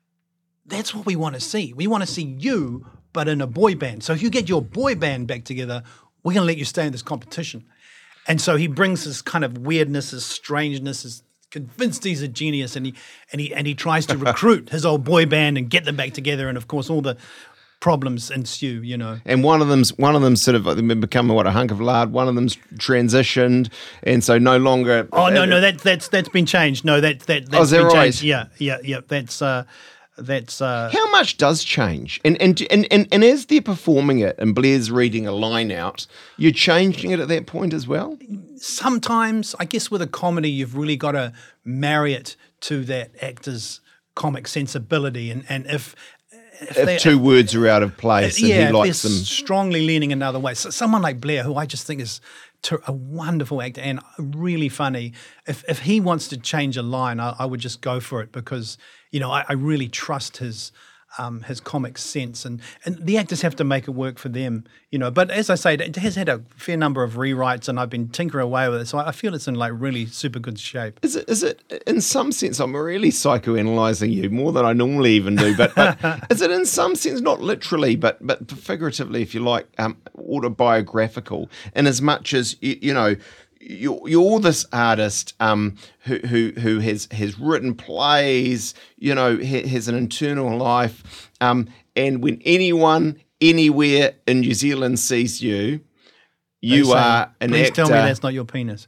that's what we want to see. We want to see you, but in a boy band. So if you get your boy band back together, we're going to let you stay in this competition. And so he brings his kind of weirdness, his strangeness, his convinced he's a genius, and he and he and he tries to recruit his old boy band and get them back together. And of course, all the problems ensue. You know. And one of them's one of them's sort of become what a hunk of lard. One of them's transitioned, and so no longer. Oh no, no, that that's that's been changed. No, that that that's Oh, is that been right? changed. Yeah, yeah, yeah. That's uh, that's uh, How much does change? And and, and and and as they're performing it, and Blair's reading a line out, you're changing it at that point as well. sometimes, I guess with a comedy, you've really got to marry it to that actor's comic sensibility. And, and if if, If they- two words are out of place, and yeah, he if likes they're them. strongly leaning another way. So someone like Blair, who I just think is ter- a wonderful actor and really funny, if if he wants to change a line, I, I would just go for it because, you know, I, I really trust his um, his comic sense, and, and the actors have to make it work for them, you know. But as I say, it has had a fair number of rewrites, and I've been tinkering away with it, so I feel it's in like really super good shape. Is it? Is it? In some sense, I'm really psychoanalyzing you more than I normally even do. But, but is it in some sense, not literally, but but figuratively, if you like, um, autobiographical? In as much as you, you know. You're, you're this artist um, who, who who has has written plays, you know, has an internal life, um, and when anyone anywhere in New Zealand sees you, you They say, are an Please actor. tell me that's not your penis.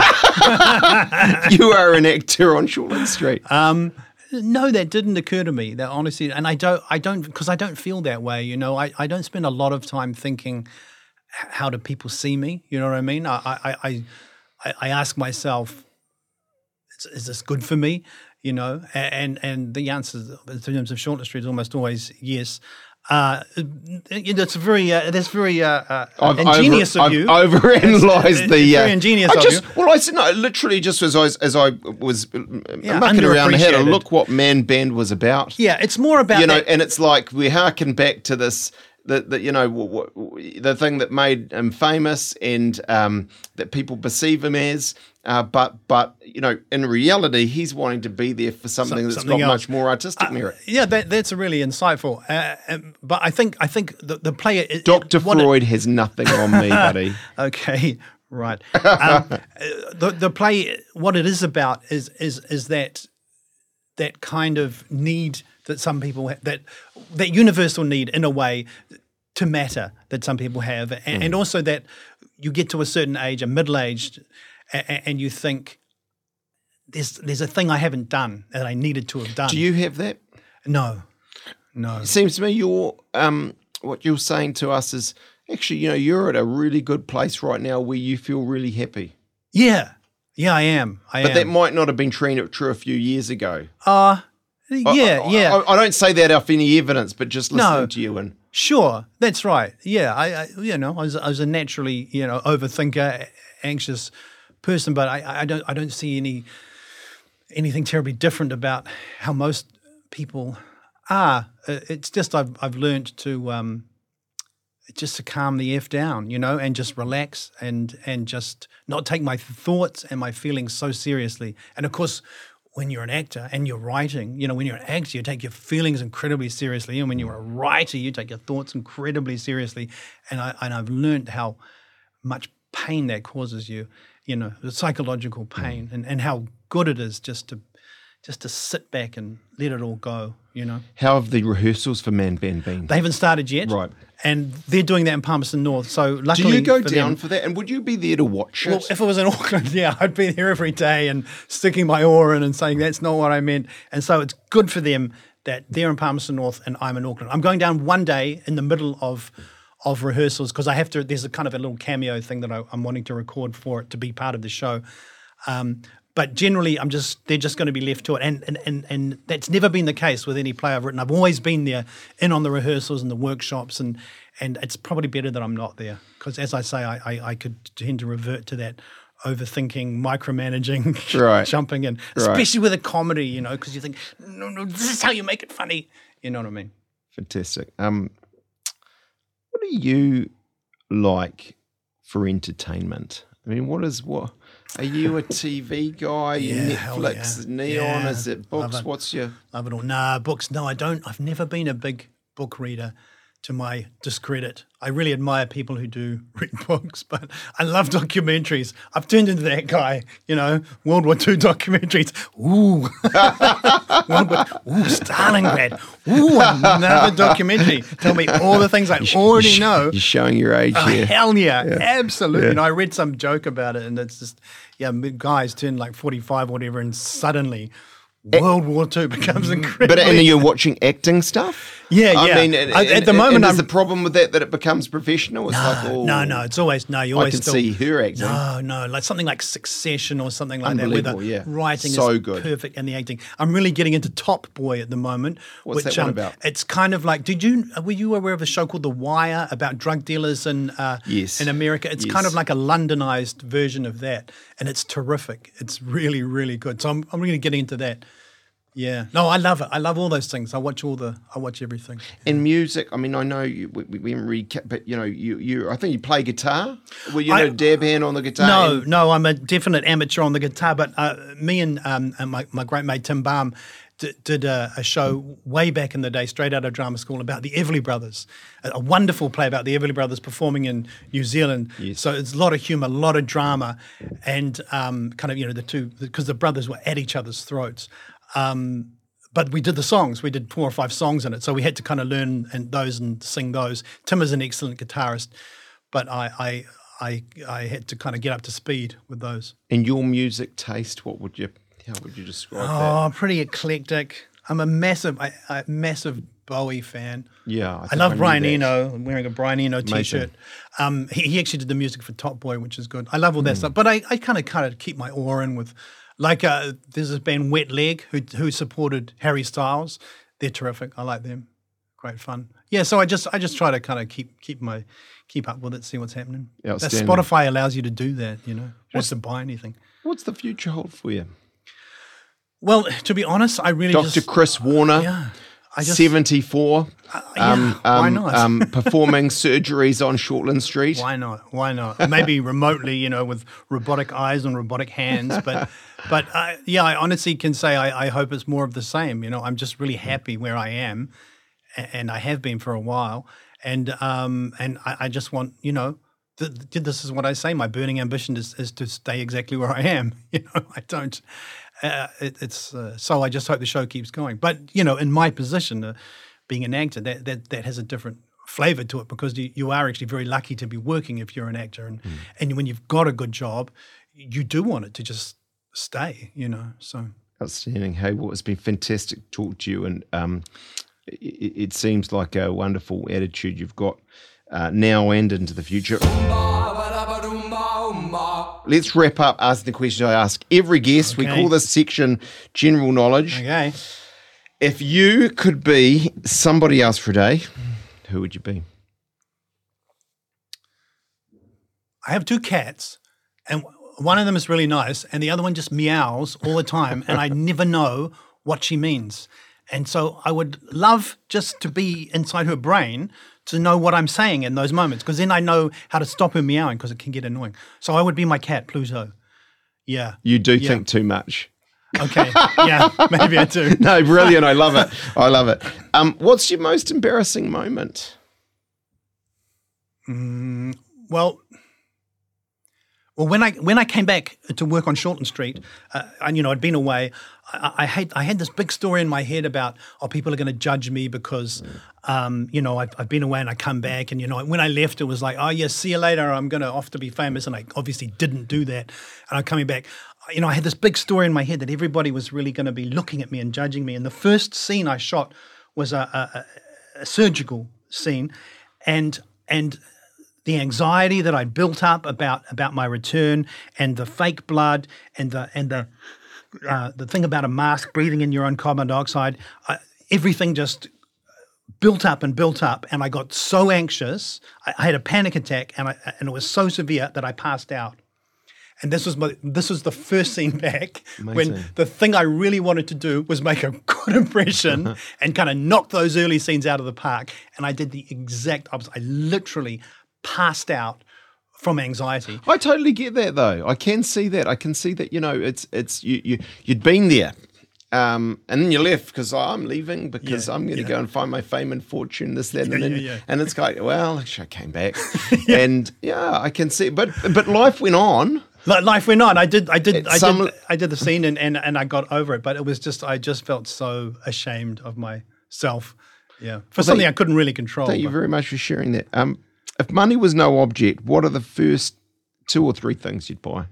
Yeah. You are an actor on Shortland Street. Um, no, that didn't occur to me. That honestly, and I don't, I don't, because I don't feel that way. You know, I, I don't spend a lot of time thinking, how do people see me? You know what I mean? I I I, I ask myself, is, is this good for me? You know, and and the answer in terms of Shortland Street is almost always yes. Uh, it's very uh, that's very uh, uh, I've ingenious over, of you. I've overanalyzed It's- the. it's very uh, ingenious I of just, you. Well, I said no. Literally, just as I was, as I was Yeah, mucking around, I had a underappreciated. look what Man Band was about. Yeah, it's more about you know, that. and it's like we harken back to this. That, that you know w- w- the thing that made him famous and um, that people perceive him as, uh, but but you know in reality he's wanting to be there for something Some- that's something got else. much more artistic merit. Yeah, that, that's a really insightful. Uh, um, but I think I think the, the player. it- Doctor what it- Freud has nothing on me, buddy. Okay, right. Um, uh, the the play, what it is about is is is that that kind of need that some people have, that that universal need in a way to matter that some people have, and, and also that you get to a certain age, a middle aged, and, and you think there's there's a thing I haven't done that I needed to have done. Do you have that? No, no. It seems to me you're um, what you're saying to us is actually, you know, you're at a really good place right now where you feel really happy. Yeah, yeah, I am. I But am. that might not have been true, true a few years ago. uh yeah, I, yeah. I, I don't say that off any evidence, but just listening No. to you and Sure, that's right. Yeah, I, I you know, I was, I was a naturally, you know, overthinker, anxious person, but I, I don't, I don't see any anything terribly different about how most people are. Uh, It's just I've, I've learned to, um, just to calm the f down, you know, and just relax and and just not take my thoughts and my feelings so seriously. And of course, when you're an actor and you're writing, you know, when you're an actor, you take your feelings incredibly seriously, and when you're a writer, you take your thoughts incredibly seriously. And I and I've learned how much pain that causes you, you know, the psychological pain, and, and how good it is just to just to sit back and let it all go, you know. how have the rehearsals for Man Band been? They haven't started yet, Right. And they're doing that in Palmerston North. So Do luckily, you go for down them, for that? And would you be there to watch it? well, if it was in Auckland, yeah, I'd be there every day and sticking my oar in and saying that's not what I meant. And so it's good for them that they're in Palmerston North and I'm in Auckland. I'm going down one day in the middle of of rehearsals because I have to. There's a kind of a little cameo thing that I, I'm wanting to record for it to be part of the show. Um, but generally, I'm just they're just going to be left to it, and and and and that's never been the case with any play I've written. I've always been there, in on the rehearsals and the workshops, and and it's probably better that I'm not there because, as I say, I, I I could tend to revert to that overthinking, micromanaging, Right. jumping in, Right. especially with a comedy, you know, because you think, no, no, this is how you make it funny. You know what I mean? Fantastic. Um, what do you like for entertainment? I mean, what is what? Are you a T V guy? Yeah, hell Netflix, yeah. Neon? Yeah. Is it books? Love it. What's your? Love it all. Nah, books. No, I don't. I've never been a big book reader, to my discredit. I really admire people who do read books, but I love documentaries. I've turned into that guy, you know, World War Two documentaries. Ooh. World War, ooh, Stalingrad. Ooh, another documentary. Tell me all the things I already You're sh- know. You're showing your age Oh, here. hell yeah, absolutely. Yeah. And I read some joke about it, and it's just, yeah, guys turn like forty-five or whatever, and suddenly World War Two becomes incredible. But and you're watching acting stuff. Yeah, I yeah. mean, and, I- at and- the moment and is I'm- the problem with that that it becomes professional? It's like, oh, no, no, it's always no. You I always can still, see her acting. No, no, like something like Succession or something like that, where the Unbelievable, yeah. writing So is good. perfect and the acting. I'm really getting into Top Boy at the moment. What's which, that one um, about? It's kind of like, did you were you aware of a show called The Wire about drug dealers in uh, Yes. in America? It's Yes. kind of like a Londonized version of that, and it's terrific. It's really, really good. So I'm I'm really getting into that. Yeah. No, I love it. I love all those things. I watch all the. I watch everything. And music, I mean, I know you, we, we haven't really, ca- but you know, you, you, I think you play guitar. Were you I- a dab hand on the guitar? No, And- no, I'm a definite amateur on the guitar. But uh, me and, um, and my, my great mate Tim Baum d- did a, a show way back in the day, straight out of drama school, about the Everly Brothers. A, a wonderful play about the Everly Brothers performing in New Zealand. Yes. So it's a lot of humour, a lot of drama, and um, kind of, you know, the two, because the brothers were at each other's throats. Um, But we did the songs. We did four or five songs in it, so we had to kind of learn and those and sing those. Tim is an excellent guitarist, but I, I, I, I had to kind of get up to speed with those. And your music taste, what would you, how would you describe Oh, pretty eclectic. I'm a massive, I, I, massive Bowie fan. that? Yeah. I, think love knew Brian that. Eno. I'm wearing a Brian Eno Amazing. T-shirt. Um, he, he actually did the music for Top Boy, which is good. I love all that stuff, but I, I kind of kind of keep my oar in with. Like uh, there's this band Wet Leg who who supported Harry Styles. They're terrific. I like them. Great fun. Yeah, so I just I just try to kind of keep keep my keep up with it, see what's happening. That Outstanding. Spotify allows you to do that. You know, you don't have to buy anything. What's the future hold for you? Well, to be honest, I really Doctor just Chris Warner, yeah. I just seventy-four, yeah, um, why um, not? um, performing surgeries on Shortland Street. Why not? Why not? Maybe remotely, you know, with robotic eyes and robotic hands. But, but uh, yeah, I honestly can say I, I hope it's more of the same. You know, I'm just really happy where I am, a- and I have been for a while. And um, and I, I just want, you know, th- th- this is what I say. My burning ambition is, is to stay exactly where I am. You know, I don't. Uh, it, it's uh, so I just hope the show keeps going. But you know, in my position, uh, being an actor, that that that has a different flavour to it because you, you are actually very lucky to be working if you're an actor, and Mm. and when you've got a good job, you do want it to just stay. You know, so Outstanding. Hey, well, it's been fantastic to talk to you, and um, it, it seems like a wonderful attitude you've got uh, now and into the future. Let's wrap up asking the question I ask every guest. We Okay. call this section general knowledge. okay. If you could be somebody else for a day, who would you be? I have two cats, and one of them is really nice, and the other one just meows all the time, and I never know what she means. And so I would love just to be inside her brain to know what I'm saying in those moments, because then I know how to stop her meowing because it can get annoying. So I would be my cat, Pluto. Yeah. You do Yeah. think too much. Okay. Yeah, maybe I do. No, brilliant. I love it. I love it. Um, what's your most embarrassing moment? Mm, well, well, when I when I came back to work on Shortland Street, uh, and you know I'd been away, I, I had I had this big story in my head about oh people are going to judge me because um, you know I've, I've been away and I come back, and you know when I left it was like oh yeah see you later, I'm going to off to be famous, and I obviously didn't do that, and I'm coming back. You know I had this big story in my head that everybody was really going to be looking at me and judging me, and the first scene I shot was a, a, a surgical scene, and and. The anxiety that I'd built up about about my return, and the fake blood, and the and the uh, the thing about a mask, breathing in your own carbon dioxide, I, everything just built up and built up, and I got so anxious. I, I had a panic attack, and I, and it was so severe that I passed out. And this was my this was the first scene back when Amazing. the thing I really wanted to do was make a good impression and kind of knock those early scenes out of the park. And I did the exact opposite. I literally passed out from anxiety. I totally get that, though. I can see that. I can see that. You know, it's it's you you you'd been there, um, and then you left because oh, I'm leaving because Yeah, I'm going to yeah. go and find my fame and fortune, this, that, Yeah, and then yeah, yeah. and it's like, well, actually, I came back, and yeah, I can see. But but life went on. Li- Life went on. I did. I did. I Some- did. I did the scene, and, and and I got over it. But it was just. I just felt so ashamed of myself. Yeah, for something you- I couldn't really control. Thank you but- very much for sharing that. Um, if money was no object, what are the first two or three things you'd buy?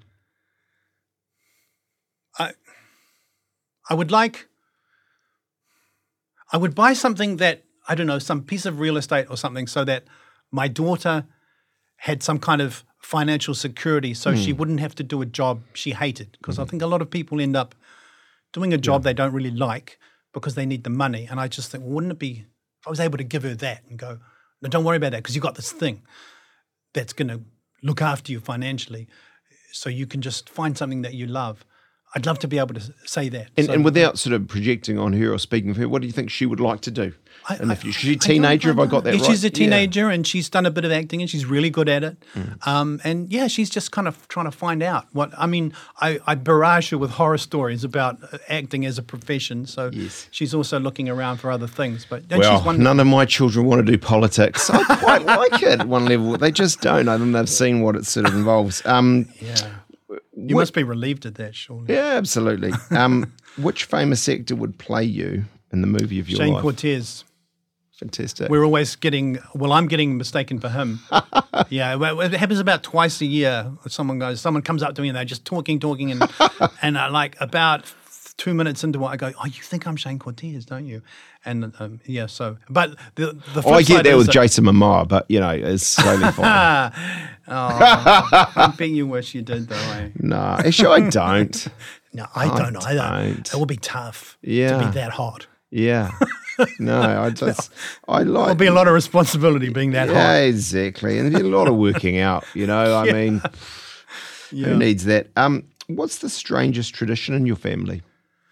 I I would like I would buy something that I don't know, some piece of real estate or something so that my daughter had some kind of financial security so she wouldn't have to do a job she hated, because I think a lot of people end up doing a job they don't really like because they need the money, and I just think well, wouldn't it be if I was able to give her that and go no, don't worry about that because you've got this thing that's going to look after you financially so you can just find something that you love. I'd love to be able to say that. And, So- and without sort of projecting on her or speaking of her, what do you think she would like to do? I- And I- if you, she's a I don't teenager, have I know. got that yeah, right? She's a Yeah. teenager and she's done a bit of acting and she's really good at it. Mm. Um, and yeah, she's just kind of trying to find out what, I mean, I, I barrage her with horror stories about uh, acting as a profession. So Yes. she's also looking around for other things. But and Well, she's one, none of my children want to do politics. I quite like it at one level. They just don't. I think they've seen what it sort of involves. Um, yeah. You what- must be relieved at that, surely. yeah, absolutely. Um, which famous actor would play you in the movie of your Shane life? Cortez. Fantastic. We're always getting, well, I'm getting mistaken for him. yeah, well, it happens about twice a year. Someone goes, someone comes up to me and they're just talking, talking, and and uh, like about two minutes into what I go, oh, you think I'm Shane Cortez, don't you? And um, yeah, so, but the the flip Oh, I get side that is with Jason Momoa, but you know, it's totally fine. oh, I bet you wish you did, though. Eh? No, actually, I don't. No, I I don't either. don't. It will be tough Yeah. to be that hot. Yeah. No, I just, I like. There'll be a lot of responsibility being that Yeah, hot. exactly. And there's a lot of working out, you know. I mean, Yeah. who needs that? Um, what's the strangest tradition in your family?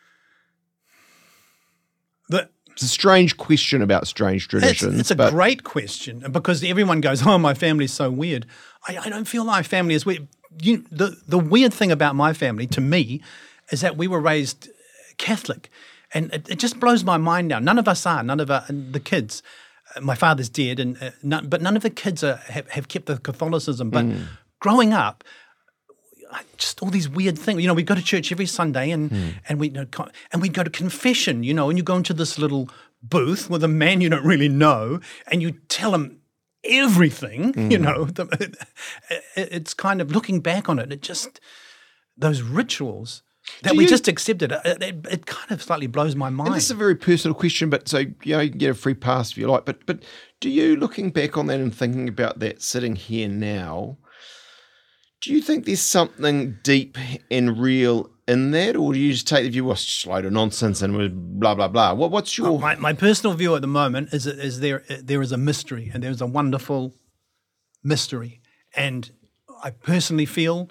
The, It's a strange question about strange It's, traditions. it's a but great question because everyone goes, "Oh, my family's so weird." I, I don't feel my family is weird. You, the the weird thing about my family, to me, is that we were raised Catholic, and it, it just blows my mind now. None of us are. None of our, the kids. Uh, my father's dead, and uh, none, but none of the kids are, have, have kept the Catholicism. But Mm. growing up, I- just all these weird things. You know, we go to church every Sunday, and Mm. and we you know, co- and we'd go to confession. You know, and you go into this little booth with a man you don't really know, and you tell him everything. You Mm. know, the, it, it's kind of looking back on it. It just those rituals that Do we you- just accepted. It, it, it kind of slightly blows my mind. and this is a very personal question, but so you know, you can get a free pass if you like. But but do you, looking back on that and thinking about that, sitting here now, do you think there's something deep and real in that, or do you just take the view, well, it's just a load of nonsense and blah blah blah? What what's your My, my personal view at the moment is that is there there is a mystery, and there's a wonderful mystery, and I personally feel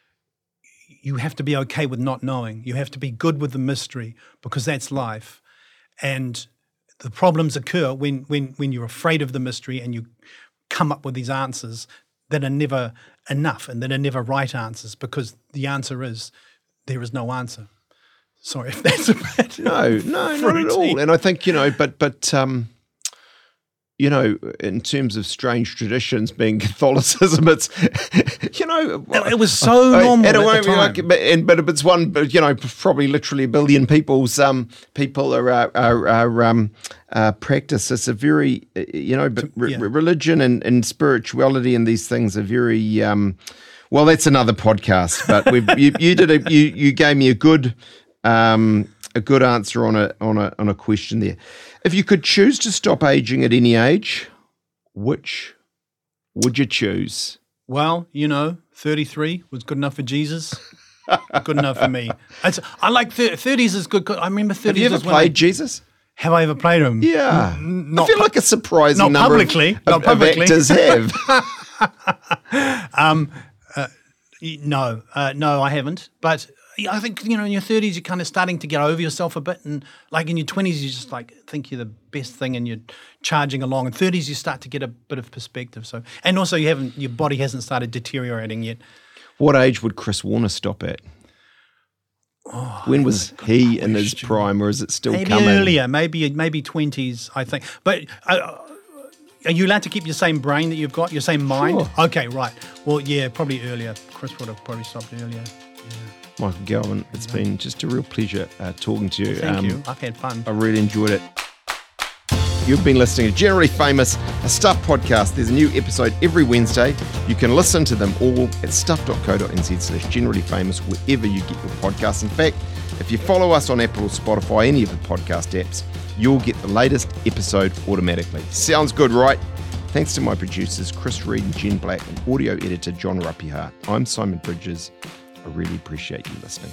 you have to be okay with not knowing. You have to be good with the mystery because that's life, and the problems occur when when when you're afraid of the mystery and you come up with these answers that are never enough and that are never right answers because the answer is there is no answer. Sorry if that's a bit No, no, not at fruity. all. And I think, you know, but but um, you know, in terms of strange traditions being Catholicism, it's you know, It was so I- normal and it at won't the be time. like, but, and, but if it's one, but, you know, probably literally a billion people's um people are are, are, are um uh, practice. It's a very uh, you know, but re- yeah. religion and, and spirituality and these things are very um. Well, that's another podcast, but we you, you did a you you gave me a good um a good answer on a on a on a question there. If you could choose to stop aging at any age, which would you choose? Well, you know, thirty-three was good enough for Jesus. Good enough for me. It's, I like thir- thirties is good. I remember Have thirties you ever is when I- played Jesus? Have I ever played him? Yeah, N- I not feel pu- like a surprising not number of- publicly, of, not of publicly. actors have. Y- No, uh, no, I haven't. But I think, you know, in your thirties, you're kind of starting to get over yourself a bit. And like in your twenties, you just like think you're the best thing and you're charging along. In thirties, you start to get a bit of perspective. So, and also you haven't, your body hasn't started deteriorating yet. What age would Chris Warner stop at? When was he in his question. prime, or is it still Maybe coming? earlier, maybe maybe twenties, I think. But uh, are you allowed to keep your same brain that you've got, your same mind? Sure. Okay, right. Well, yeah, probably earlier. Chris would have probably stopped earlier. Michael Galvin, it's been just a real pleasure uh, talking to you. Thank Um, you. I've had fun. I really enjoyed it. You've been listening to Generally Famous, a Stuff podcast. There's a new episode every Wednesday. You can listen to them all at stuff.co.nz slash generally famous, wherever you get your podcasts. In fact, if you follow us on Apple or Spotify, any of the podcast apps, you'll get the latest episode automatically. Sounds good, right? Thanks to my producers, Chris Reed and Jen Black, and audio editor, John Ruppyhart. I'm Simon Bridges. I really appreciate you listening.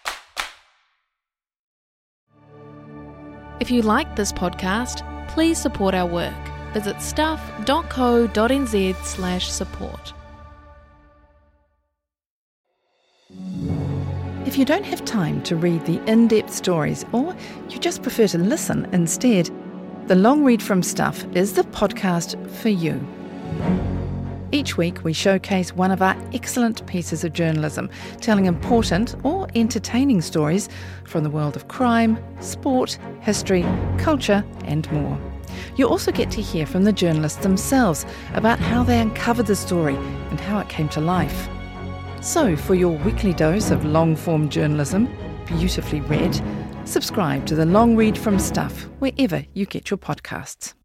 If you like this podcast, please support our work. Visit stuff.co.nz slash support. If you don't have time to read the in-depth stories, or you just prefer to listen instead, The Long Read from Stuff is the podcast for you. Each week we showcase one of our excellent pieces of journalism, telling important or entertaining stories from the world of crime, sport, history, culture and more. You also get to hear from the journalists themselves about how they uncovered the story and how it came to life. So for your weekly dose of long-form journalism, beautifully read, subscribe to The Long Read from Stuff wherever you get your podcasts.